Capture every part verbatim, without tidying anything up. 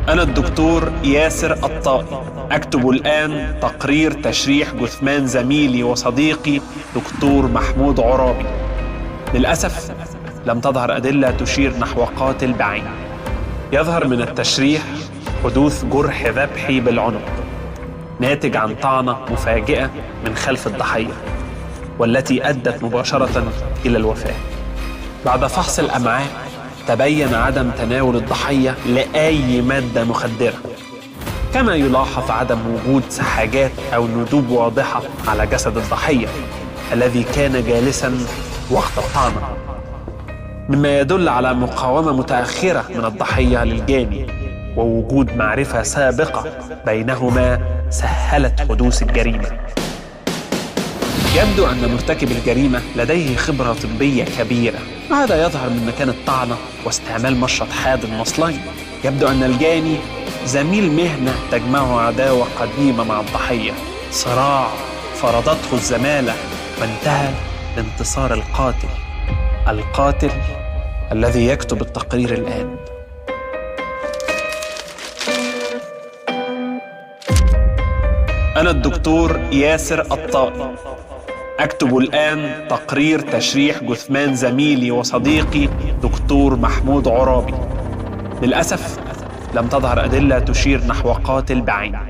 أنا الدكتور ياسر الطائي، أكتب الآن تقرير تشريح جثمان زميلي وصديقي دكتور محمود عرابي. للأسف لم تظهر أدلة تشير نحو قاتل بعينه. يظهر من التشريح حدوث جرح ذبحي بالعنق ناتج عن طعنة مفاجئة من خلف الضحية، والتي أدت مباشرة إلى الوفاة. بعد فحص الأمعاء تبين عدم تناول الضحية لأي مادة مخدرة، كما يلاحظ عدم وجود سحاجات أو ندوب واضحة على جسد الضحية الذي كان جالساً وقت الطعنة، مما يدل على مقاومة متأخرة من الضحية للجاني، ووجود معرفة سابقة بينهما سهلت حدوث الجريمة. يبدو أن مرتكب الجريمة لديه خبرة طبية كبيرة، وهذا يظهر من مكان الطعنة واستعمال مشرط حاد المصلين. يبدو أن الجاني زميل مهنة تجمعه عداوة قديمة مع الضحية، صراع فرضته الزمالة وانتهى لانتصار القاتل القاتل الذي يكتب التقرير الآن. أنا الدكتور ياسر الطائي، أكتب الآن تقرير تشريح جثمان زميلي وصديقي دكتور محمود عرابي. للأسف لم تظهر أدلة تشير نحو قاتل بعينه.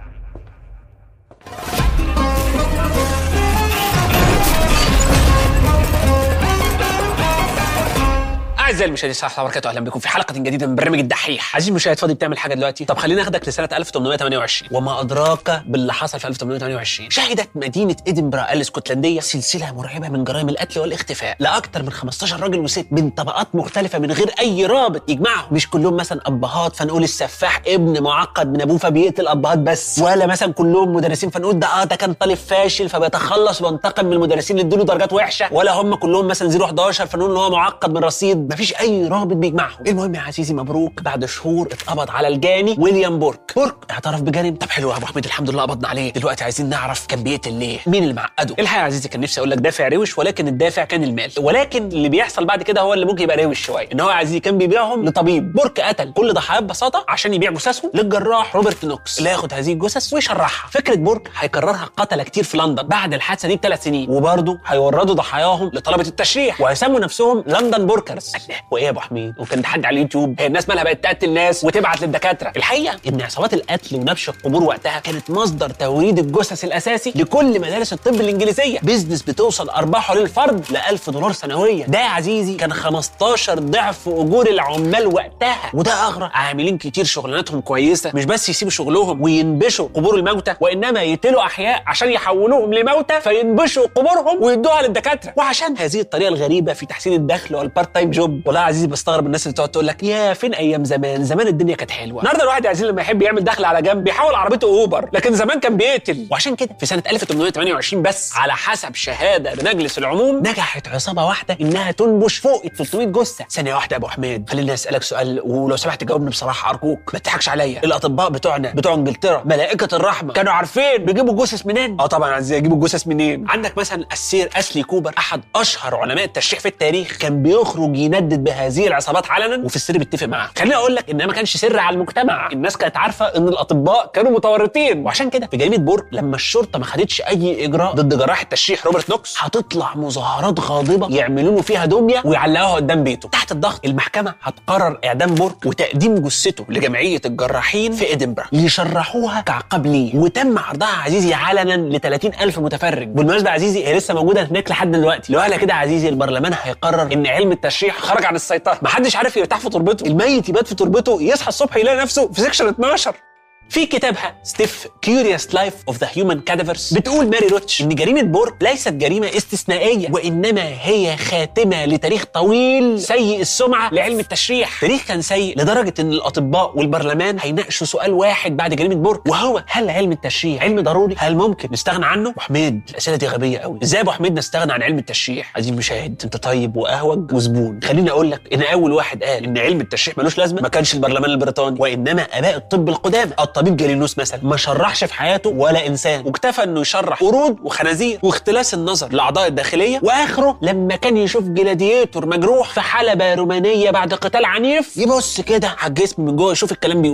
أعزائي المشاهدين، السلام عليكم ورحمة الله وبركاته. أهلا بكم في حلقة جديدة من برنامج الدحيح. عزيزي المشاهد، فاضي بتعمل حاجة دلوقتي؟ طب خلينا ناخدك لسنة ألف وثمانمائة وثمانية وعشرين، وما أدراك باللي حصل في ألف وثمانمائة وثمانية وعشرين. شهدت مدينة إدنبرا الاسكتلندية سلسلة مرعبة من جرائم القتل والاختفاء لأكثر من خمستاشر راجل وست من طبقات مختلفة من غير أي رابط يجمعهم. مش كلهم مثلا أبهات فنقول السفاح ابن معقد من أبوه فبيقتل أبهات بس، ولا مثلا كلهم مدرسين فنقول ده اه ده كان طالب فاشل فبيتخلص وينتقم من المدرسين اللي ادوا له درجات وحشة، ولا هم كلهم مثلا صفر واحد واحد فنقول إن هو معقد من رصيد. مفيش أي رابط بيجمعهم. المهم يا عزيزي، مبروك، بعد شهور اتقبض على الجاني ويليام بورك. بورك اعترف بجريمته. طب حلو يا ابو حميد، الحمد لله قبضنا عليه. دلوقتي عايزين نعرف كان بيقتل ليه، مين اللي معقده. الحقيقه يا عزيزي كان نفسي اقول لك دافع روش، ولكن الدافع كان المال. ولكن اللي بيحصل بعد كده هو اللي ممكن يبقى روش شويه، ان هو يا عزيزي كان بيبيعهم لطبيب. بورك قتل كل ضحاياه ببساطه عشان يبيع جثثهم للجراح روبرت نوكس اللي ياخد هذه الجثث ويشرحها. فكره بورك هيكررها قتله كتير في لندن بعد الحادثه دي بثلاث سنين، وبرضه هيوردوا ضحاياهم لطلبه التشريح وهيسموا نفسهم لندن بوركرز. الله، وايه يا ابو حميد، وكان حد على اليوتيوب هي الناس مالها بقت تقتل ناس وتبعت للدكاتره؟ الحقيقه ان عصابات القتل ونبش القبور وقتها كانت مصدر توريد الجثث الاساسي لكل مدارس الطب الانجليزيه، بيزنس بتوصل ارباحه للفرد ل ألف دولار سنويا. ده يا عزيزي كان خمستاشر ضعف اجور العمال وقتها. وده اغرى عاملين كتير شغلانتهم كويسه مش بس يسيبوا شغلهم وينبشوا قبور الموتى، وانما يقتلوا احياء عشان يحولوهم لموتى فينبشوا قبورهم ويدوها للدكاتره. وعشان هذه الطريقه الغريبه في تحسين الدخل والبارت تايم جوب، والله يا عزيزي بستغرب الناس اللي تقعد تقول لك يا فين ايام زمان، زمان الدنيا كانت حلوه. النهارده الواحد يا عزيزي لما يحب يعمل دخل على جنب بيحول عربيته اوبر، لكن زمان كان بيقتل. وعشان كده في سنه ألف وثمانمائة وثمانية وعشرين بس على حسب شهاده لمجلس العموم نجحت عصابه واحده انها تنبش فوق ثلاثمائة جثه. ثانيه واحده يا ابو حميد، خليني اسالك سؤال ولو سمحت جاوبني بصراحه ارجوك، ما تضحكش عليا. الاطباء بتوعنا بتوع انجلترا ملائكه الرحمه كانوا عارفين بيجيبوا جثث منين؟ اه طبعا يا عزيزي، يجيبوا جثث منين؟ عندك مثلا السير أسلي كوبر، احد اشهر علماء التشريح في التاريخ، كان بيخرج يندد بهذه العصابات علنا وفي السر بيتفق معاها. خليني اقول لك ان ما كانش سر على المجتمع، الناس كانت عارفه ان الاطباء كانوا متورطين. وعشان كده في جريمه بورك لما الشرطه ما خدتش اي اجراء ضد جراح التشريح روبرت نوكس هتطلع مظاهرات غاضبه يعملوا له فيها دميه ويعلقوها قدام بيته. تحت الضغط المحكمه هتقرر اعدام بورك وتقديم جثته لجمعيه الجراحين في ادنبرا ليشرحوها كعقاب ليه، وتم عرضها عزيزي علنا ل ثلاثين ألف متفرج. بالمناسبه عزيزي هي لسه موجوده هناك لحد دلوقتي. لو اهلا كده عزيزي البرلمان هيقرر ان علم التشريح خرج عن السيطره، محدش عارف يرتاح في تربته، الميت يبات في تربته يصحى الصبح يلاقي نفسه في سكشن اتناشر. في كتابها ستيف كيوريوس لايف اوف ذا هيومن كادافرز بتقول ماري روتش ان جريمه بورك ليست جريمه استثنائيه، وانما هي خاتمه لتاريخ طويل سيء السمعه لعلم التشريح. تاريخ كان سيء لدرجه ان الاطباء والبرلمان هيناقشوا سؤال واحد بعد جريمه بورك، وهو هل علم التشريح علم ضروري؟ هل ممكن نستغنى عنه؟ ابو حميد الاسئله دي غبيه قوي. ازاي يا ابو حميد نستغنى عن علم التشريح؟ عزيزي المشاهد انت طيب واهوج وزبون، خليني اقول لك ان اول واحد قال ان علم التشريح ملوش لازمه ما كانش البرلمان البريطاني، وانما اباء الطب القدامى. الطبيب جالينوس مثلا ما شرحش في حياته ولا انسان، واكتفى انه يشرح قرود وخنازير واختلاس النظر لاعضاء الداخليه، واخره لما كان يشوف جلاديتور مجروح في حلبه رومانيه بعد قتال عنيف يبص كده على الجسم من جوه يشوف الكلام بيقول ايه. اخر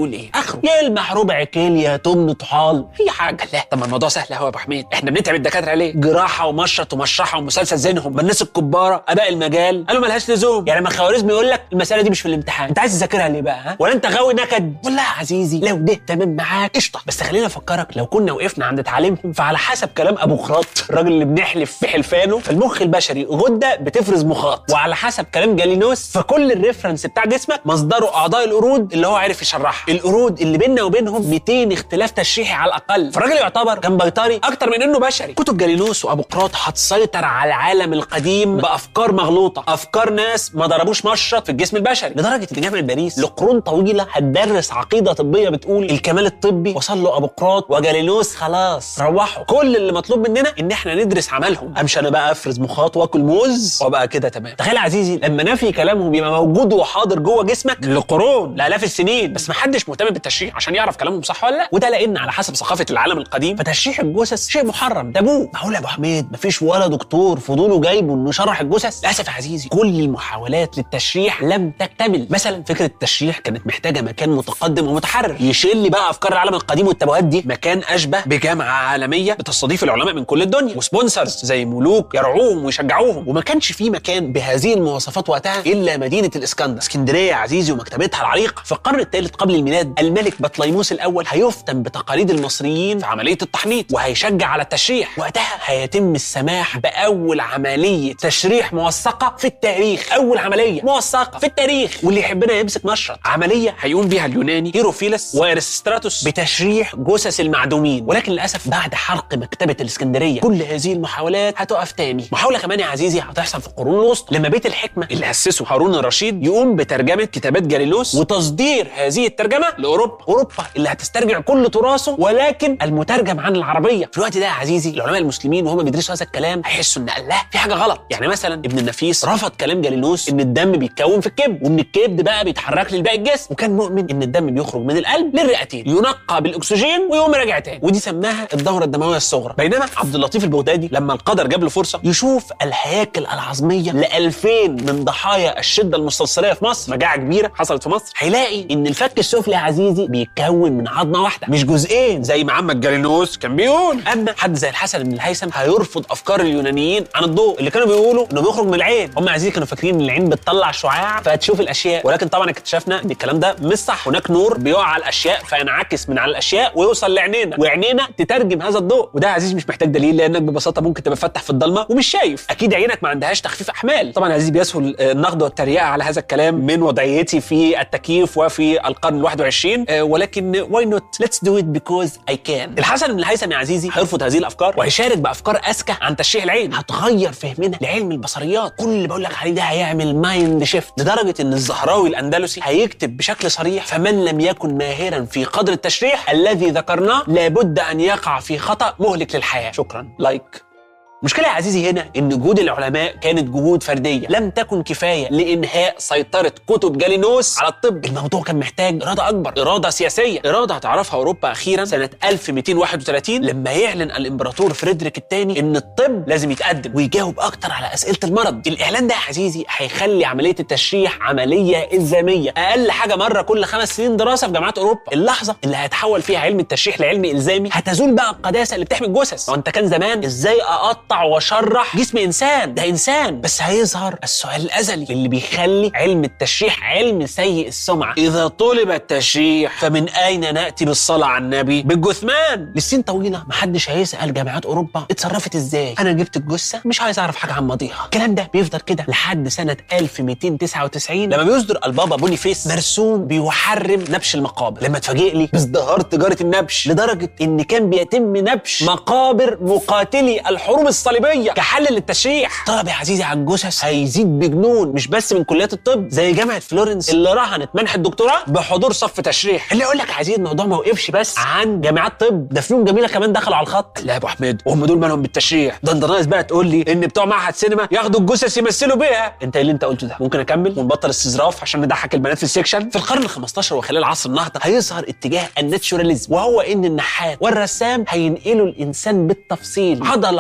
اخره، يلمح ربع كليه، تمن طحال، اي حاجه. لا طب ما الموضوع سهل اهو يا ابو حميد، احنا بنتعب الدكاتره ليه؟ جراحه ومشرط ومشرحه ومسلسل زينهم، ما الناس الكباره اباء المجال قالوا ملهاش لزوم. يعني ما خوارزمي يقول لك المساله دي مش في الامتحان، انت عايز تذاكرها ليه بقى؟ ها؟ ولا انت غاوي نكد؟ والله يا عزيزي لو ده تمام معاك قشطه، بس خلينا افكرك لو كنا وقفنا عند تعليمهم، فعلى حسب كلام ابو خراط الراجل اللي بنحلف في حلفانه، فالمخ البشري غده بتفرز مخاط، وعلى حسب كلام جالينوس فكل الريفرنس بتاع جسمك مصدره اعضاء القرود اللي هو عارف يشرحها. القرود اللي بيننا وبينهم مئتين اختلاف تشريحي على الاقل، فالراجل يعتبر كان بيطري اكتر من انه بشري. كتب جالينوس وابو قراط هتسيطر على العالم القديم بافكار مغلوطه، افكار ناس ما ضربوش مشرط في الجسم البشري، لدرجه ان جامعه باريس لقرون طويله هتدرس عقيده طبيه بتقول الكمال الطبي وصل له ابو قراط وجالينوس، خلاص روحوا، كل اللي مطلوب مننا ان احنا ندرس عملهم، امشي انا بقى افرز مخاط واكل موز وابقى كده تمام. تخيل يا عزيزي لما نفي كلامهم يبقى موجود وحاضر جوه جسمك لقرون لالاف السنين، بس ما حدش مهتم بالتشريح عشان يعرف كلامهم صح ولا لا. وده لان على حسب ثقافه العالم القديم فتشريح الجثث شيء محرم تابوه. معقول يا ابو حميد مفيش ولا دكتور فضوله جايبه انه يشرح الجثث؟ للاسف يا عزيزي كل المحاولات للتشريح لم تكتمل. مثلا فكره التشريح كانت محتاجه مكان متقدم ومتحرر يشيل بقى افكار العالم القديم والتابوهات دي، مكان اشبه بجامعه عالميه بتستضيف العلماء من كل الدنيا، وسبونسرز زي ملوك يرعوهم ويشجعوهم. وما كانش في مكان بهذه المواصفات وقتها الا مدينه الاسكندر، اسكندريه يا عزيزي ومكتبتها العريقه. في القرن الثالث قبل الميلاد الملك بطليموس الاول هيفتن بتقاليد المصريين في عمليه التحنيط وهيشجع على التشريح. وقتها هيتم السماح باول عمليه تشريح موثقه في التاريخ، اول عمليه موثقه في التاريخ، واللي يحبنا يمسك مشرط، عمليه هيقوم بيها اليوناني هيروفيلس وارستراتوس بتشريح جثث المعدومين. ولكن للاسف بعد حرق مكتبه الاسكندريه كل هذه المحاولات هتقف تاني. محاوله كمان يا عزيزي هتحصل في القرون الوسطى لما بيت الحكمه اللي اسسه هارون الرشيد يقوم بترجمه كتابات جالينوس وتصدير هذه الترجمه لاوروبا، اوروبا اللي هتسترجع كل تراثه ولكن المترجم عن العربيه. في الوقت ده يا عزيزي العلماء المسلمين وهم بيدرسوا هذا الكلام هيحسوا ان الله في حاجه غلط. يعني مثلا ابن النفيس رفض كلام جالينوس ان الدم بيتكون في الكبد ومن الكبد بقى بيتحرك لباقي الجسم، وكان مؤمن ان الدم بيخرج من القلب للرئتين ينقى بالاكسجين ويقوم راجع تاني، ودي سماها الدوره الدمويه الصغرى. بينما عبد اللطيف البغدادي لما القدر جاب له فرصه يشوف الهياكل العظميه ل ألفين من ضحايا الشده المستنصريه في مصر، مجاعه كبيره حصلت في مصر، هيلاقي ان الفك السفلي يا عزيزي بيتكون من عظمه واحده مش جزئين زي ما عمك جالينوس كان بيقول. اما حد زي الحسن بن الهيثم هيرفض افكار اليونانيين عن الضوء اللي كانوا بيقولوا انه بيخرج من العين. هم يا عزيزي كانوا فاكرين ان العين بتطلع شعاع فتشوف الاشياء، ولكن طبعا اكتشفنا ان الكلام ده مش صح. هناك نور بيقع على الاشياء فينعكس من على الاشياء ويوصل لعينينا، وعينينا تترجم هذا الضوء. وده يا عزيزي مش محتاج دليل لانك ببساطه ممكن تبقى فاتح في الضلمه ومش شايف، اكيد عينك ما عندهاش تخفيف احمال. طبعا يا عزيزي بيسهل النقد والتريقه على هذا الكلام من وضعيتي في التكييف وفي القرن الواحد والعشرين، أه ولكن واي نوت ليتس دو ات بيكوز اي كان. الحسن بن الهيثم يا عزيزي هيرفض هذه الافكار وهيشارك بافكار اذكى عن تشريح العين هتغير فهمنا لعلم البصريات. كل اللي بقول لك عليه ده هيعمل مايند شيفت لدرجه ان الزهراوي الاندلسي هيكتب بشكل صريح فمن لم يكن ماهرا في قدر التشريح الذي ذكرناه لابد ان يقع في خطأ مهلك للحياه. شكرا لايك. المشكلة يا عزيزي هنا إن جهود العلماء كانت جهود فردية لم تكن كفاية لإنهاء سيطرة كتب جالينوس على الطب. الموضوع كان محتاج إرادة أكبر، إرادة سياسية، إرادة هتعرفها أوروبا أخيرا سنة ألف ومئتين وواحد وثلاثين لما يعلن الإمبراطور فريدريك الثاني إن الطب لازم يتقدم ويجاوب أكتر على أسئلة المرض. الإعلان ده يا عزيزي هيخلي عملية التشريح عملية إلزامية أقل حاجة مرة كل خمس سنين دراسة في جامعات أوروبا. اللحظة اللي هيتحول فيها علم التشريح لعلم إلزامي هتزول بقى القداسة اللي بتحمي الجثث. وأنت كان زمان إزاي أقطع واشرح جسم انسان؟ ده انسان. بس هيظهر السؤال الازلي اللي بيخلي علم التشريح علم سيء السمعه. اذا طلب التشريح فمن اين ناتي بالصلاه على النبي بالجثمان؟ لسنين طويله محدش هيسال جامعات اوروبا اتصرفت ازاي. انا جبت الجثه مش عايز اعرف حاجه عن ماضيها. الكلام ده بيفضل كده لحد سنه ألف ومئتين وتسعة وتسعين لما بيصدر البابا بونيفيس مرسوم بيحرم نبش المقابر. لما اتفاجئ لي بازدهار تجاره النبش لدرجه ان كان بيتم نبش مقابر مقاتلي الحروب الصليبيه كحل للتشريح. طلب يا عزيزي على الجثث هيزيد بجنون مش بس من كليات الطب زي جامعه فلورنس اللي رهنت منح الدكتوراه بحضور صف تشريح. اللي يقول لك يا عزيزي الموضوع ما وقفش بس عن جامعات طب، ده فنون جميله كمان دخلوا على الخط. لا يا ابو حميد وهم دول مالهم بالتشريح؟ ده انت ناقص بقى تقول لي ان بتوع معهد سينما ياخدوا الجثث يمثلوا بيها. انت ايه اللي انت قلته ده؟ ممكن اكمل ونبطل استظراف عشان نضحك البنات في السكشن؟ في القرن الخمستاشر وخلال عصر النهضه هيظهر اتجاه الناتشوراليزم، وهو ان النحات والرسام هينقلوا الانسان بالتفصيل عضله عضله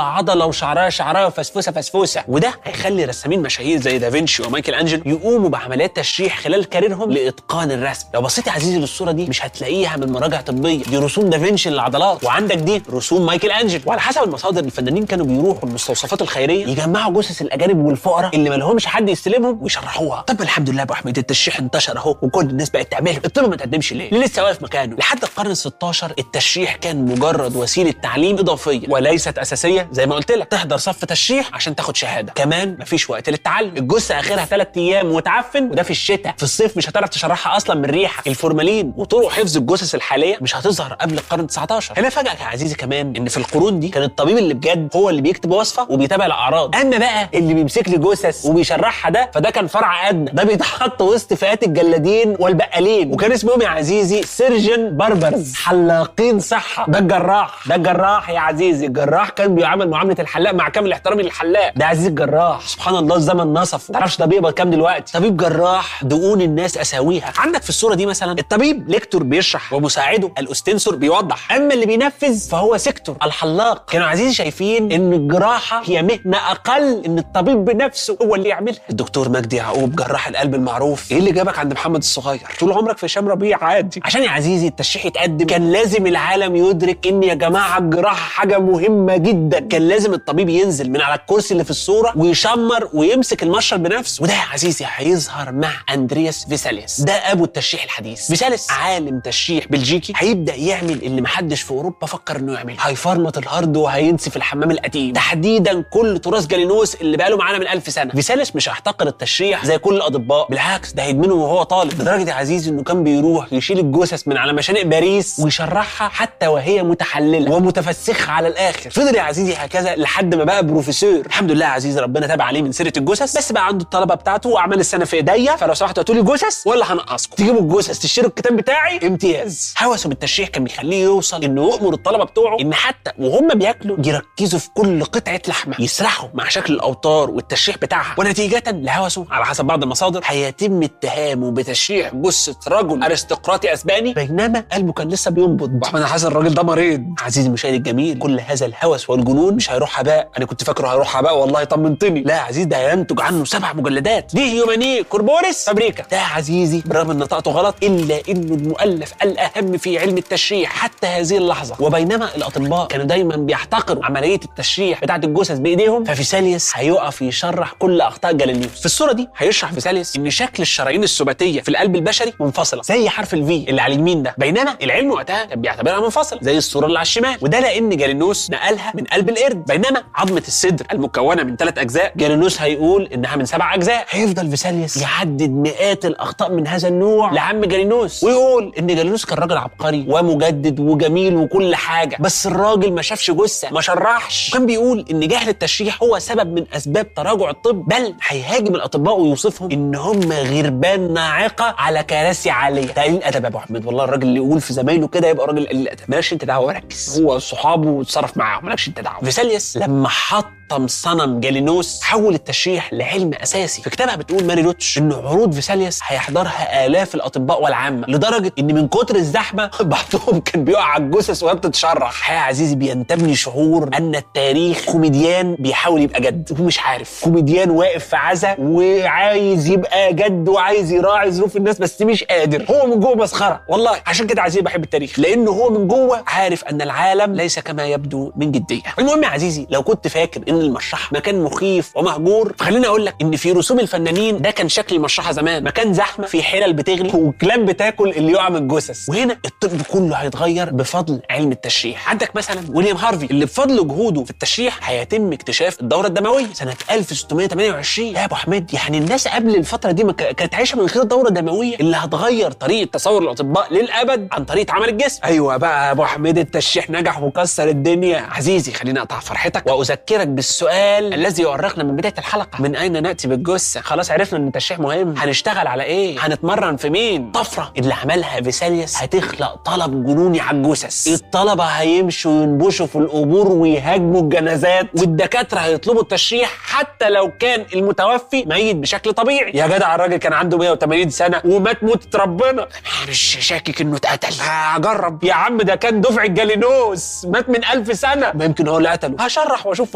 وشعرها شعرها وفسفوسه فسفوسه، وده هيخلي رسامين مشاهير زي دافنشي ومايكل انجلو يقوموا بعمليات تشريح خلال كاريرهم لاتقان الرسم. لو بصيت يا عزيزي للصوره دي مش هتلاقيها من مراجع طبيه، دي رسوم دافنشي للعضلات، وعندك دي رسوم مايكل انجلو. وعلى حسب المصادر الفنانين كانوا بيروحوا المستوصفات الخيريه يجمعوا جثث الاجانب والفقراء اللي ما لهمش حد يستلمهم ويشرحوها. طب الحمد لله يا ابو حميد التشريح انتشر اهو وكل الناس بقت تعمله، الطب ما تقدمش ليه؟ ليه لسه واقف مكانه؟ لحد القرن الستاشر التشريح كان مجرد وسيله تعليم اضافيه وليست اساسيه، زي ما قلت لك تحضر صف تشريح عشان تاخد شهاده، كمان مفيش وقت للتعلم، الجثه اخرها ثلاث ايام وتعفن، وده في الشتاء، في الصيف مش هتعرف تشرحها اصلا من ريحه، الفورمالين وطرق حفظ الجثث الحاليه مش هتظهر قبل القرن التسعتاشر. هنا فاجئك يا عزيزي كمان ان في القرون دي كان الطبيب اللي بجد هو اللي بيكتب وصفه وبيتابع الاعراض، اما بقى اللي بيمسك لي جثث وبيشرحها ده فده كان فرع ادنى، ده بيتحط وسط فئات الجلادين والبقالين، وكان اسمهم يا عزيزي سيرجن باربرز، حلاقين صحه. ده الجراح، ده الجراح يا عزيزي، الجراح كان بيعامل معامله الحلاق مع كامل احترامي للحلاق، ده عزيزي الجراح. سبحان الله الزمن نصف، ما تعرفش ده بيقبض كام دلوقتي، طبيب جراح دقون الناس اساويها. عندك في الصوره دي مثلا الطبيب ليكتور بيشرح ومساعده الاستنسور بيوضح، اما اللي بينفذ فهو سيكتور الحلاق. كانوا عزيزي شايفين ان الجراحه هي مهنه اقل، ان الطبيب بنفسه هو اللي يعملها. الدكتور مجدي يعقوب جراح القلب المعروف، ايه اللي جابك عند محمد الصغير؟ طول عمرك في هشام ربيع عادي. عشان يا عزيزي التشريح يتقدم كان لازم العالم يدرك ان يا جماعه الجراحه حاجه مهمه جدا، كان لازم الطبيب ينزل من على الكرسي اللي في الصوره ويشمر ويمسك المشرط بنفسه، وده يا عزيزي هيظهر مع اندرياس فيساليس، ده ابو التشريح الحديث. فيساليس عالم تشريح بلجيكي هيبدا يعمل اللي محدش في اوروبا فكر انه يعمله، هيفرمط الارض وهينسف الحمام القديم، تحديدا كل تراث جالينوس اللي بقاله معانا من ألف سنه. فيساليس مش هيحتقر التشريح زي كل الاطباء، بالعكس ده هيدمنه وهو طالب، لدرجه يا عزيزي انه كان بيروح يشيل الجثث من على مشانق باريس ويشرحها حتى وهي متحلله ومتفسخه على الاخر. فضل يا عزيزي هكذا لحد ما بقى بروفيسور. الحمد لله يا عزيزي ربنا تاب عليه من سيره الجثث، بس بقى عنده الطلبه بتاعته واعمال السنه في ايديا، فلو سمحتوا هاتوا لي جثث ولا هنقصكم، تجيبوا الجثث تشتروا الكتاب بتاعي امتياز. هوسه بالتشريح كان بيخليه يوصل انه يؤمر الطلبه بتوعه ان حتى وهم بياكلوا يركزوا في كل قطعه لحمه، يسرحوا مع شكل الاوتار والتشريح بتاعها، ونتيجه لهوسه على حسب بعض المصادر هيتم اتهامه بتشريح جثه رجل ارستقراطي اسباني بينما قلبه كان لسه بينبض. واحمد حسن الراجل ده مريض. عزيزي المشاهد الجميل كل هذا الهوس والجنون مش هيروح هباء، انا كنت فاكره هيروح هباء والله طمنتني، لا يا عزيزي ده هينتج عنه سبع مجلدات، دي هيوماني كوربوريس فابريكا. ده يا عزيزي برغم ان نطقته غلط الا انه المؤلف الاهم في علم التشريح حتى هذه اللحظه. وبينما الاطباء كانوا دايما بيحتقروا عمليه التشريح بتاعه الجثث بايديهم، ففيساليس هيقف يشرح كل اخطاء جالينيوس. في الصوره دي هيشرح فيساليس ان شكل الشرايين السباتيه في القلب البشري منفصله زي حرف الفي اللي على اليمين ده، بينما العلم وقتها كان بيعتبرها منفصله زي الصوره اللي على الشمال، وده لان جالينوس نقلها من قلب القرد، بينما عظمه الصدر المكونه من ثلاث اجزاء جالينوس هيقول انها من سبع اجزاء. هيفضل فيساليس يعدد مئات الاخطاء من هذا النوع لعم جالينوس، ويقول ان جالينوس كان راجل عبقري ومجدد وجميل وكل حاجه، بس الراجل ما شافش جثه ما شرحش، وكان بيقول ان جهل التشريح هو سبب من اسباب تراجع الطب، بل هيهاجم الاطباء ويوصفهم ان هم غربان ناعقه على كراسي عاليه. ده قليل ادب يا ابو احمد، والله الراجل اللي يقول في زمايله كده يبقى راجل قليل ادب. مالكش انت دعوه، ركز، هو صحابه وتصرف معاهم، مالكش انت دعوه. فيساليس لما حط حطم صنم جالينوس حول التشريح لعلم اساسي. في كتابها بتقول ماري لوتش ان عروض فيساليس هيحضرها الاف الاطباء والعامه، لدرجه ان من كتر الزحمه بعضهم كان بيقع على الجثث وهي بتتشرح. يا عزيزي بينتابني شعور ان التاريخ كوميديان بيحاول يبقى جد ومش عارف، كوميديان واقف في عزا وعايز يبقى جد وعايز يراعي ظروف الناس بس مش قادر، هو من جوه مسخره والله. عشان كده عزيزي بحب التاريخ، لانه هو من جوه عارف ان العالم ليس كما يبدو من جديه. المهم يا عزيزي لو كنت فاكر ان المشرحه مكان مخيف ومهجور، فخليني اقول لك ان في رسوم الفنانين ده كان شكل المشرحه زمان، مكان زحمه في حلل بتغلي وكلاب بتاكل اللي يقع من الجثث. وهنا الطب كله هيتغير بفضل علم التشريح. عندك مثلا ويليام هارفي اللي بفضل جهوده في التشريح هيتم اكتشاف الدوره الدمويه سنه ألف وستمائة وثمانية وعشرين. يا ابو حميد يعني الناس قبل الفتره دي ما كانت عايشه من غير الدوره الدمويه اللي هتغير طريقه تصور الاطباء للابد عن طريقه عمل الجسم. ايوه بقى يا ابو حميد التشريح نجح وكسر الدنيا. عزيزي خليني اقطع فرحتك واذكرك بالسؤال الذي يؤرقنا من بدايه الحلقه، من اين ناتي بالجثه؟ خلاص عرفنا ان التشريح مهم، هنشتغل على ايه؟ هنتمرن في مين؟ طفره اللي عملها فيساليس هتخلق طلب جنوني على الجثث. الطلبه هيمشوا ينبشوا في القبور ويهاجموا الجنازات، والدكاتره هيطلبوا التشريح حتى لو كان المتوفي ميت بشكل طبيعي. يا جدع الراجل كان عنده مائة وثمانين سنه ومات موتة ربنا، مش شاكك انه اتقتل. هجرب يا عم، ده كان دفع الجالينوس مات من ألف سنه، ما يمكن هو اللي قتله. هشرح واشوف واعرف.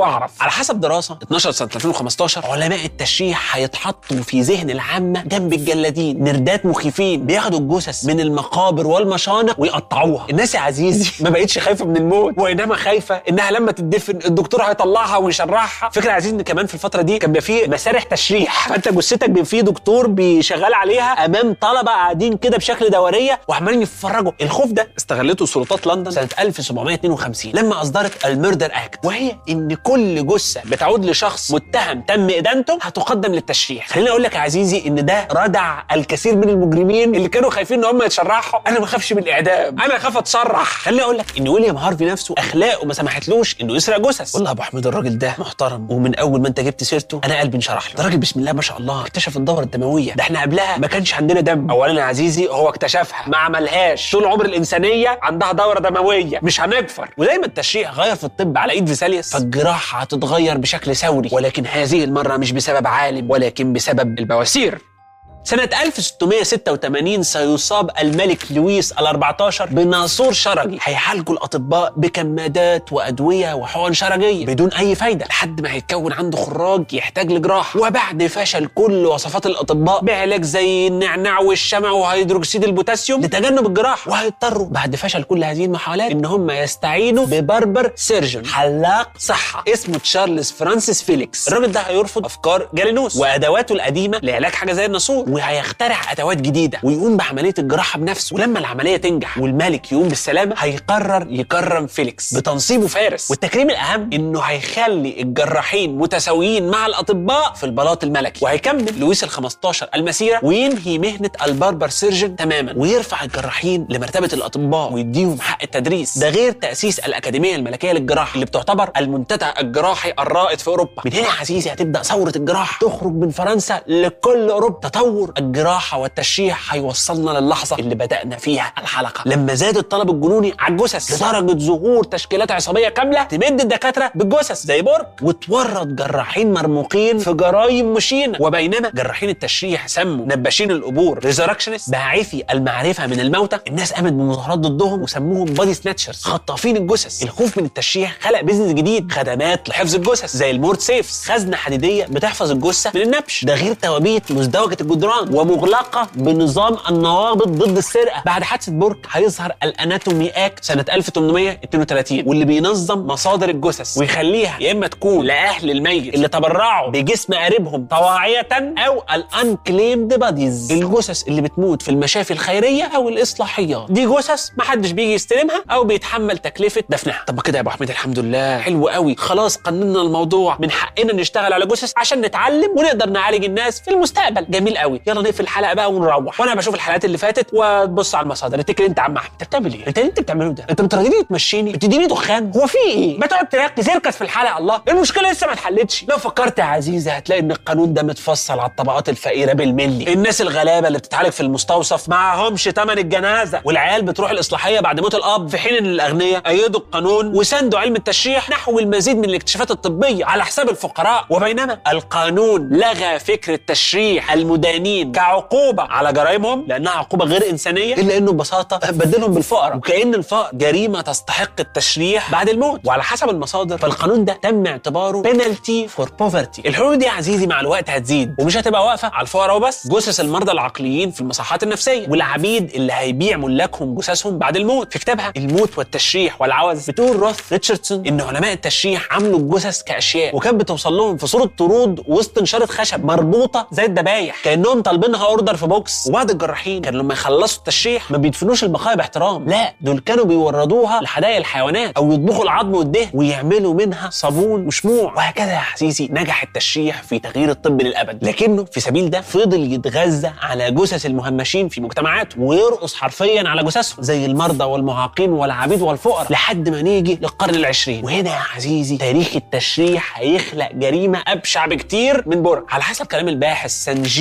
على حسب دراسه اتنشرت سنه ألفين وخمستاشر، علماء التشريح هيتحطوا في ذهن العامه جنب الجلادين نردات مخيفين بياخدوا الجثث من المقابر والمشانق ويقطعوها. الناس يا عزيزي ما بقتش خايفه من الموت، وانما خايفه انها لما تدفن الدكتور هيطلعها ويشرحها. فكره يا عزيزي ان كمان في الفتره دي كان بيبقى فيه مسارح تشريح، فانت جثتك بيبقى فيه دكتور بيشغل عليها امام طلبه قاعدين كده بشكل دوريه وعمالين يتفرجوا. الخوف ده استغلته سلطات لندن سنه ألف وسبعمية اتنين وخمسين لما اصدرت الميردر اكت، وهي ان كل جثه بتعود لشخص متهم تم ادانته هتقدم للتشريح. خليني اقول لك يا عزيزي ان ده ردع الكثير من المجرمين اللي كانوا خايفين ان هم يتشرحوا. انا ما اخافش من الاعدام، انا اخاف اتشرح. خليني اقول لك ان ويليام هارفي نفسه اخلاقه ما سمحتلوش انه يسرق جثث. والله يا ابو حميد الراجل ده محترم، ومن اول ما انت جبت سيرته انا قلبي انشرح له. ده راجل بسم الله ما شاء الله اكتشف الدوره الدمويه، ده احنا قبلها ما كانش عندنا دم. اولا يا عزيزي هو اكتشفها ما عملهاش، طول عمر الانسانيه عندها دوره دمويه مش هنكفر. وزي ما التشريح غير في الطب على ايد فيساليوس، فالجراحه هتتغير بشكل ثوري، ولكن هذه المره مش بسبب عالم ولكن بسبب البواسير. سنة ألف وستمية وستة وتمانين سيصاب الملك لويس الأربعتاشر بناصور شرجي، هيعالجوا الأطباء بكمادات وأدوية وحقن شرجية بدون أي فايدة، لحد ما هيتكون عنده خراج يحتاج لجراحة. وبعد فشل كل وصفات الأطباء بعلاج زي النعناع والشمع وهيدروكسيد البوتاسيوم لتجنب الجراحة، وهيضطروا بعد فشل كل هذه المحاولات إن هم يستعينوا بباربر سيرجن حلاق صحة اسمه تشارلز فرانسيس فيليكس. الراجل ده هيرفض أفكار جالينوس وأدواته القديمة لعلاج حاجة زي الناسور، وهيخترع ادوات جديده ويقوم بعمليه الجراحه بنفسه. ولما العمليه تنجح والملك يقوم بالسلامه هيقرر يكرم فيليكس بتنصيبه فارس. والتكريم الاهم انه هيخلي الجراحين متساويين مع الاطباء في البلاط الملكي. وهيكمل لويس الخمستاشر المسيره وينهي مهنه الباربر سيرجن تماما، ويرفع الجراحين لمرتبه الاطباء ويديهم حق التدريس. ده غير تاسيس الاكاديميه الملكيه للجراحه اللي بتعتبر المنتدى الجراحي الرائد في اوروبا. من هنا يا عزيزي هتبدا ثوره الجراحه تخرج من فرنسا لكل اوروبا. تطور الجراحه والتشريح هيوصلنا للحظه اللي بدانا فيها الحلقه، لما زاد الطلب الجنوني على الجثث لدرجه ظهور تشكيلات عصابيه كامله تمد الدكاتره بالجثث زي بورك، وتورط جراحين مرموقين في جرايم مشينه. وبينما جراحين التشريح سموا نباشين القبور ريزركشنست باعثي المعرفه من الموتى، الناس قامت بمظاهرات ضدهم وسموهم بادي سناتشرز خطافين الجثث. الخوف من التشريح خلق بيزنس جديد، خدمات لحفظ الجثث زي المورد سيفز، خزنه حديديه بتحفظ الجثه من النبش. ده غير توابيت مزدوجه الجدران ومغلقه بنظام النوابض ضد السرقه. بعد حادثه بورك هيظهر الاناتومي اكت سنه ألف وتمنمية اتنين وتلاتين، واللي بينظم مصادر الجثث ويخليها يا اما تكون لاهل الميت اللي تبرعوا بجسم قريبهم طواعيه او الانكليمد باديز، الجثث اللي بتموت في المشافي الخيريه او الاصلاحيات. دي جثث محدش بيجي يستلمها او بيتحمل تكلفه دفنها. طب كده يا ابو حميد الحمد لله حلو قوي، خلاص قننا الموضوع، من حقنا نشتغل على جثث عشان نتعلم ونقدر نعالج الناس في المستقبل. جميل قوي، يلا نقفل الحلقه بقى ونروح. وانا بشوف الحلقات اللي فاتت وتبص على المصادر. اتكل انت يا عم احمد، انت بتعمل ايه؟ انت انت بتعمله ده؟ انت بترضيني تمشيني؟ بتديني دخان؟ هو في ايه؟ ما تقعد تركز اركز في الحلقه. الله، المشكله لسه ما اتحلتش. لو فكرت يا عزيزي هتلاقي ان القانون ده متفصل على الطبقات الفقيره بالملي. الناس الغلابه اللي بتتعالج في المستوصف معهمش ثمن الجنازه، والعيال بتروح الاصلاحيه بعد موت الاب، في حين ان الاغنياء ايدوا القانون وساندوا علم التشريح نحو المزيد من الاكتشافات الطبيه على حساب الفقراء. وبينما القانون لغى فكره تشريح المدانين كعقوبه على جرائمهم لانها عقوبه غير انسانيه، الا انه ببساطه بدلهم بالفقراء، وكأن الفقر جريمه تستحق التشريح بعد الموت. وعلى حسب المصادر فالقانون ده تم اعتباره بينالتي فور بوفرتي. الحقوق دي يا عزيزي مع الوقت هتزيد ومش هتبقى واقفه على الفقراء وبس، جثث المرضى العقليين في المصحات النفسيه والعبيد اللي هيبيع ملاكهم جثثهم بعد الموت. في كتابها الموت والتشريح والعوز بتقول روث ريتشاردسون ان علماء التشريح عملوا الجثث كاشياء، وكانت بتوصل لهم في صوره طرود وسط نشاره خشب مربوطه زي الذبايح كانهم طالبينها اوردر في بوكس. وبعض الجراحين كانوا لما يخلصوا التشريح ما بيدفنوش البقايا باحترام، لا دول كانوا بيوردوها لحدائق الحيوانات او يطبخوا العظم والدهن ويعملوا منها صابون وشموع. وهكذا يا عزيزي نجح التشريح في تغيير الطب للابد، لكنه في سبيل ده فضل يتغذى على جثث المهمشين في مجتمعاته ويرقص حرفيا على جثثهم زي المرضى والمعاقين والعبيد والفقراء لحد ما نيجي للقرن العشرين. وهنا يا عزيزي تاريخ التشريح هيخلق جريمه ابشع بكتير من بورك. على حسب كلام الباحث سنجيب كو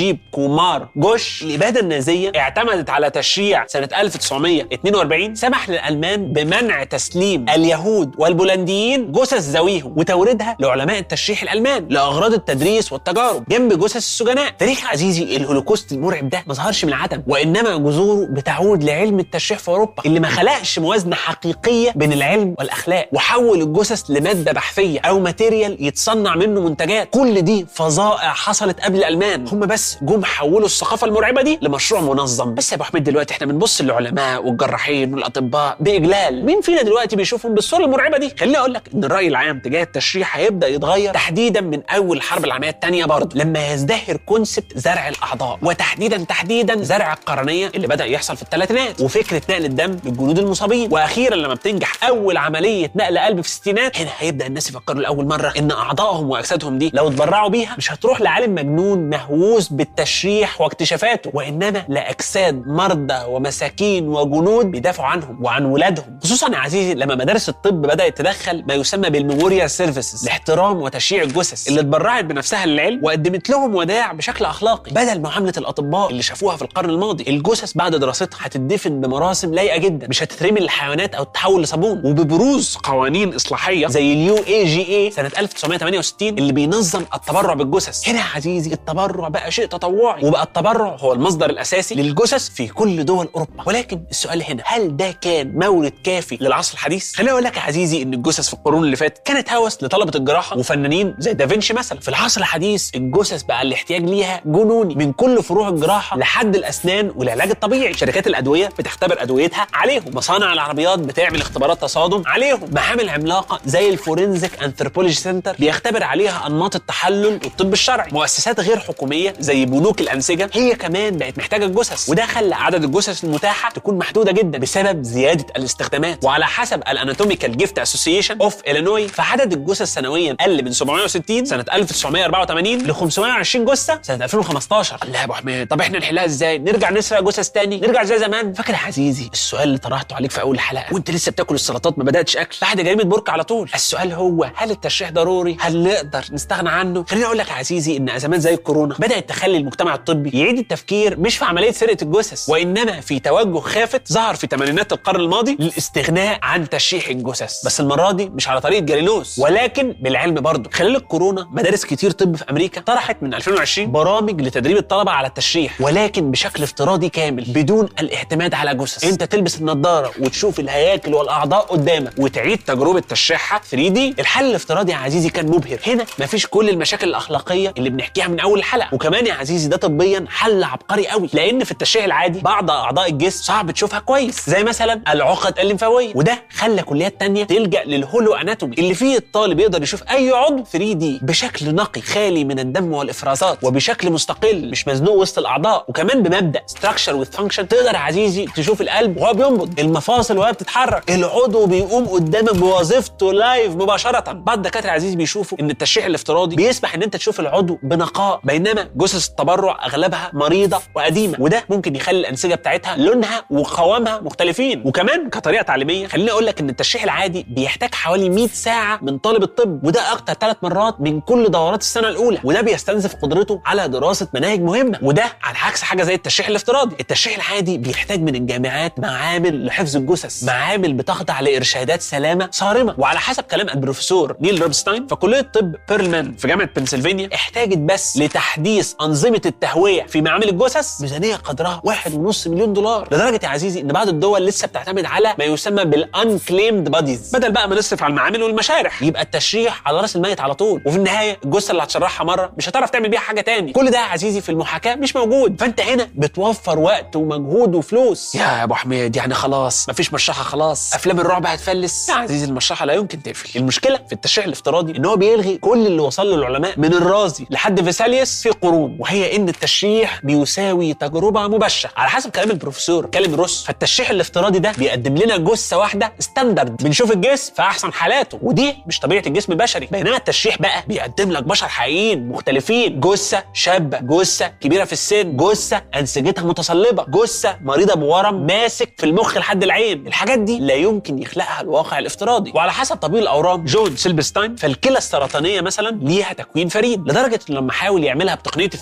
ومار جوش. الاباده النازيه اعتمدت على تشريع سنه ألف وتسعمية اتنين وأربعين سمح للالمان بمنع تسليم اليهود والبولنديين جثث ذويهم وتوريدها لعلماء التشريح الالمان لاغراض التدريس والتجارب جنب جثث السجناء. تاريخ عزيزي الهولوكوست المرعب ده ما ظهرش من العدم، وانما جذوره بتعود لعلم التشريح في اوروبا اللي ما خلقش موازنه حقيقيه بين العلم والاخلاق، وحول الجثث لماده بحثيه او ماتيريال يتصنع منه منتجات. كل دي فظائع حصلت قبل الالمان، هم بس جم حولوا الثقافه المرعبه دي لمشروع منظم. بس يا ابو حميد دلوقتي احنا بنبص للعلماء والجراحين والاطباء باجلال، مين فينا دلوقتي بيشوفهم بالصوره المرعبه دي؟ خليني اقول لك ان الراي العام تجاه التشريح هيبدا يتغير تحديدا من اول الحرب العالميه الثانيه برضه، لما يزدهر كونسبت زرع الاعضاء، وتحديدا تحديدا زرع القرنيه اللي بدا يحصل في الثلاثينات، وفكره نقل الدم للجنود المصابين، واخيرا لما بتنجح اول عمليه نقل قلب في الستينات. هنا هيبدا الناس يفكروا لاول مره ان اعضائهم واجسادهم دي لو اتبرعوا بيها مش هتروح لعالم مجنون مهووس بالتشريح واكتشافاته، وانما لاجساد مرضى ومساكين وجنود بيدافعوا عنهم وعن ولادهم. خصوصا يا عزيزي لما مدارس الطب بدات تدخل ما يسمى بالميموريال سيرفيسز لاحترام وتشييع الجثث اللي اتبرعت بنفسها للعلم وقدمت لهم وداع بشكل اخلاقي، بدل معامله الاطباء اللي شافوها في القرن الماضي. الجثث بعد دراستها هتدفن بمراسم لايقه جدا، مش هتترمي للحيوانات او تتحول لصابون، وببروز قوانين اصلاحيه زي اليو اي جي اي سنه ألف وتسعمية تمانية وستين اللي بينظم التبرع بالجثث. هنا يا عزيزي التبرع بقى شيء تطوعي، وبقى التبرع هو المصدر الاساسي للجثث في كل دول اوروبا. ولكن السؤال هنا، هل ده كان مورد كافي للعصر الحديث؟ خليني اقول لك يا عزيزي ان الجثث في القرون اللي فاتت كانت هوس لطلبه الجراحه وفنانين زي دافنشي مثلا. في العصر الحديث الجثث بقى الاحتياج ليها جنوني، من كل فروع الجراحه لحد الاسنان والعلاج الطبيعي. شركات الادويه بتختبر ادويتها عليهم، مصانع العربيات بتعمل اختبارات تصادم عليهم، محامل عملاقه زي الفورنزيك انثروبولوجي سنتر بيختبر عليها انماط التحلل والطب الشرعي. مؤسسات غير حكوميه زي بنوك الانسجه هي كمان بقت محتاجه الجثث، وده خلى عدد الجثث المتاحه تكون محدوده جدا بسبب زياده الاستخدامات. وعلى حسب الاناتوميكال جيفت اسوسيشن اوف إلينوي فعدد الجثث سنويا قل من سبعمية وستين سنه ألف وتسعمية أربعة وتمانين ل خمسمية وعشرين جثه سنه ألفين وخمستاشر. الله يا ابو حميد، طب احنا نحلها ازاي؟ نرجع نسرق جثث تاني؟ نرجع زي زمان؟ فاكر يا عزيزي السؤال اللي طرحته عليك في اول الحلقه وانت لسه بتاكل السلطات ما بداتش اكل بعد جريمه برك على طول؟ السؤال هو، هل التشريح ضروري؟ هل نقدر نستغنى عنه؟ خليني اقول لك يا عزيزي ان ازمات زي الكورونا بدات تخلي المجتمع الطبي يعيد التفكير مش في عمليه سرقه الجثث، وانما في توجه خافت ظهر في ثمانينات القرن الماضي للاستغناء عن تشريح الجثث، بس المره دي مش على طريقه جالينوس ولكن بالعلم برضه. خلال الكورونا مدارس كتير طب في امريكا طرحت من ألفين وعشرين برامج لتدريب الطلبه على التشريح، ولكن بشكل افتراضي كامل بدون الاعتماد على جثث. انت تلبس النضاره وتشوف الهياكل والاعضاء قدامك وتعيد تجربه تشريحها ثري دي. الحل الافتراضي يا عزيزي كان مبهر، هنا مفيش كل المشاكل الاخلاقيه اللي بنحكيها من اول الحلقه، وكمان يا عزيزي ده طبيا حل عبقري قوي، لان في التشريح العادي بعض اعضاء الجسم صعب تشوفها كويس زي مثلا العقد الليمفاويه، وده خلى كليات تانية تلجا للهولو اناتومي اللي فيه الطالب يقدر يشوف اي عضو ثري دي بشكل نقي خالي من الدم والافرازات وبشكل مستقل مش مزنوق وسط الاعضاء، وكمان بمبدا ستراكشر وذ فانكشن تقدر يا عزيزي تشوف القلب وهو بينبض، المفاصل وهي بتتحرك، العضو بيقوم قدامك بوظيفته لايف مباشره. بعض الدكاتره يا عزيزي بيشوفوا ان التشريح الافتراضي بيسمح ان انت تشوف العضو بنقاء، بينما جثث التبرع اغلبها مريضه وقديمه، وده ممكن يخلي الانسجه بتاعتها لونها وقوامها مختلفين. وكمان كطريقه تعليميه خليني اقول لك ان التشريح العادي بيحتاج حوالي مية ساعه من طالب الطب، وده اكتر ثلاث مرات من كل دورات السنه الاولى، وده بيستنزف قدرته على دراسه مناهج مهمه، وده على عكس حاجه زي التشريح الافتراضي. التشريح العادي بيحتاج من الجامعات معامل لحفظ الجثث، معامل بتخضع لارشادات سلامه صارمه، وعلى حسب كلام البروفيسور نيل روبستاين فكليه طب بيرلمان في جامعه بنسلفانيا احتاجت بس لتحديث انظمه التهويه في معامل الجثث ميزانيه قدرها واحد ونص مليون دولار، لدرجه يا عزيزي ان بعض الدول لسه بتعتمد على ما يسمى بالانكليمد باديز، بدل بقى ما نصرف على المعامل والمشارح يبقى التشريح على راس الميت على طول، وفي النهايه الجثه اللي هتشرحها مره مش هتعرف تعمل بيها حاجه تاني. كل ده يا عزيزي في المحاكاه مش موجود، فانت هنا بتوفر وقت ومجهود وفلوس. يا ابو حميد يعني خلاص مفيش مشرحه، خلاص افلام الرعب هتفلس؟ يا عزيزي المشرحه لا يمكن تقفل. المشكله في التشريح الافتراضي ان هو بيلغي كل اللي وصل له العلماء من الرازي لحد فيساليوس في قرون، وهي ان التشريح بيساوي تجربه مباشره. على حسب كلام البروفيسور كالم روس فالتشريح الافتراضي ده بيقدم لنا جثه واحده ستاندرد، بنشوف الجسم في احسن حالاته، ودي مش طبيعه الجسم البشري، بينما التشريح بقى بيقدم لك بشر حقيقيين مختلفين، جثه شابه، جثه كبيره في السن، جثه انسجتها متصلبه، جثه مريضه بورم ماسك في المخ لحد العين. الحاجات دي لا يمكن يخلقها الواقع الافتراضي. وعلى حسب طبيب الاورام جون سيلبستاين فالكلى السرطانيه مثلا ليها تكوين فريد، لدرجه ان لما حاول يعملها بتقنيه ال ثري دي print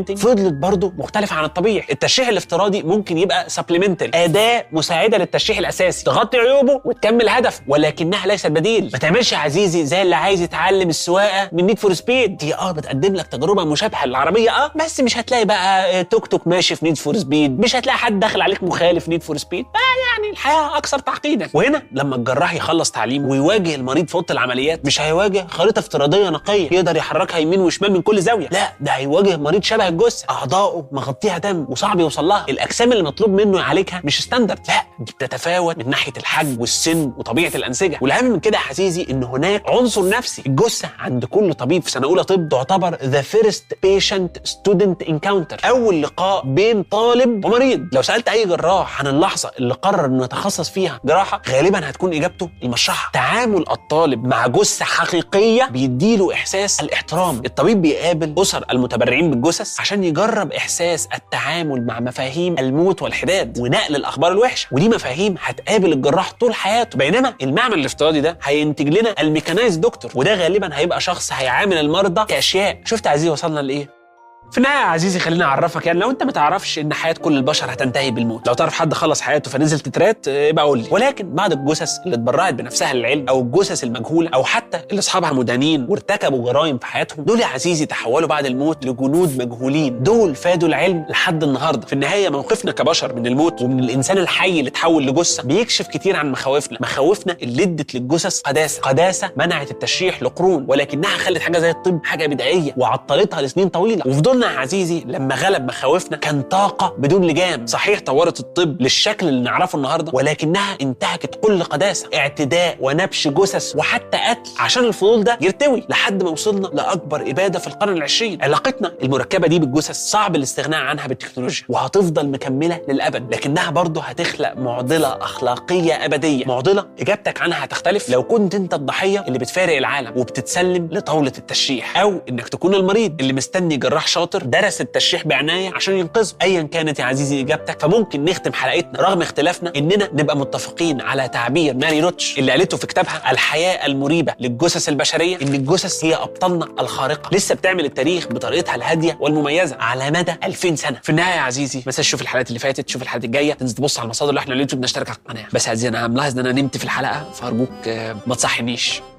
اكسبيرمنتنج فضلت برضه مختلفه عن الطبيعي. التشريح الافتراضي ممكن يبقى سبلمنتري، اداه مساعده للتشريح الاساسي تغطي عيوبه وتكمل هدف، ولكنها ليست بديل. ما تعملش يا عزيزي زي اللي عايز يتعلم السواقه من نيد فور سبيد. دي اه بتقدم لك تجربه مشابهه للعربيه اه، بس مش هتلاقي بقى توك توك ماشي في نيد فور سبيد، مش هتلاقي حد داخل عليك مخالف نيد فور سبيد. آه يعني الحياه اكثر تعقيدا. وهنا لما الجراح يخلص تعليمه ويواجه المريض في اوضه العمليات، مش هيواجه خريطه افتراضيه نقيه يقدر يحركها يمين وشمال من كل زاويه، لا ده هيواجه مريض شبه الجثه، اعضائه مغطيها دم وصعب يوصل لها، الاجسام اللي مطلوب منه يعالجها مش ستاندرد، لا دي بتتفاوت من ناحيه الحجم والسن وطبيعه الانسجه. والاهم من كده يا عزيزي ان هناك عنصر نفسي. الجثه عند كل طبيب في سنه اولى طب تعتبر ذا فيرست بيشنت ستودنت انكاونتر، اول لقاء بين طالب ومريض. لو سالت اي جراح عن اللحظه اللي قرر انه يتخصص فيها جراحه، غالبا هتكون اجابته المشرحه. تعامل الطالب مع جثه حقيقيه بيديله احساس الاحترام. الطبيب بيقابل اسر المتبرعين بالجثث عشان يجرب احساس التعامل مع مفاهيم الموت والحداد ونقل الاخبار الوحشه، ودي مفاهيم هتقابل الجراح طول حياته. بينما المعمل الافتراضي ده هينتج لنا الميكانايز دكتور، وده غالبا هيبقى شخص هيعامل المرضى كاشياء. شفت يا عزيزي وصلنا لايه؟ في النهايه يا عزيزي خليني اعرفك، يعني لو انت ما تعرفش ان حياه كل البشر هتنتهي بالموت، لو تعرف حد خلص حياته فنزل تترات يبقى قول لي. ولكن بعض الجثث اللي اتبرعت بنفسها للعلم، او الجثث المجهوله، او حتى اللي اصحابها مدانين وارتكبوا جرائم في حياتهم، دول يا عزيزي تحولوا بعد الموت لجنود مجهولين. دول فادوا العلم لحد النهارده. في النهايه موقفنا كبشر من الموت ومن الانسان الحي اللي تحول لجثه بيكشف كتير عن مخاوفنا. مخاوفنا اللي ادت للجثث قداسه، قداسه منعت التشريح لقرون، ولكنها خلت حاجه زي الطب حاجه بدائيه وعطلتها لسنين طويله. وفضلنا يا عزيزي لما غلب مخاوفنا كان طاقة بدون لجام. صحيح طورت الطب للشكل اللي نعرفه النهارده، ولكنها انتهكت كل قداسة، اعتداء ونبش جثث وحتى قتل عشان الفضول ده يرتوي، لحد ما وصلنا لأكبر إبادة في القرن العشرين. علاقتنا المركبة دي بالجثث صعب الاستغناء عنها بالتكنولوجيا، وهتفضل مكملة للأبد، لكنها برضه هتخلق معضلة أخلاقية أبدية. معضلة إجابتك عنها هتختلف لو كنت أنت الضحية اللي بتفارق العالم وبتتسلم لطاولة التشريح، أو إنك تكون المريض اللي مستني جراح شاطر درس التشريح بعناية عشان ينقذه. ايا كانت يا عزيزي اجابتك، فممكن نختم حلقتنا رغم اختلافنا اننا نبقى متفقين على تعبير ماري روتش اللي قالته في كتابها الحياة المريبة للجثث البشرية، ان الجثث هي ابطالنا الخارقة، لسه بتعمل التاريخ بطريقتها الهادية والمميزة على مدى ألفين سنة. في النهاية يا عزيزي ما تنساش تشوف الحلقات اللي فاتت، تشوف الحلقات الجاية، تنزل تبص على المصادر اللي احنا على اليوتيوب، نشترك على القناة. بس يا عزيزي انا ملاحظ ان انا نمت في الحلقة، فارجوك ما تصحنيش.